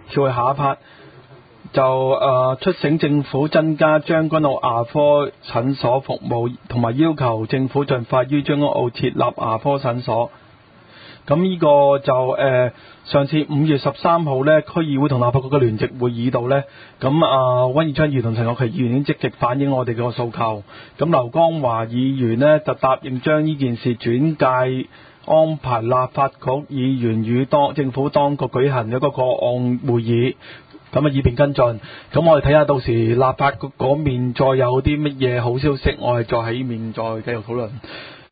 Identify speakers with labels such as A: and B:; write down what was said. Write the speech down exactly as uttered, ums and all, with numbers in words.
A: 跳去下一 part，就誒、呃、出醒政府增加將軍澳牙科診所服務，同埋要求政府盡快於將軍澳設立牙科診所。咁呢個就誒、呃、上次五月十三號呢，區議會同立法局嘅聯席會議度呢，咁啊溫耀昌議員同陳國旗議員已經積極反映我哋個訴求。咁劉江華議員呢，就答應將呢件事轉介安排立法局議員與當政府當局舉行一個個案會議，咁啊以便跟進。咁我哋睇下到時立法局嗰面再有啲乜嘢好消息，我哋再喺呢面再繼續討論。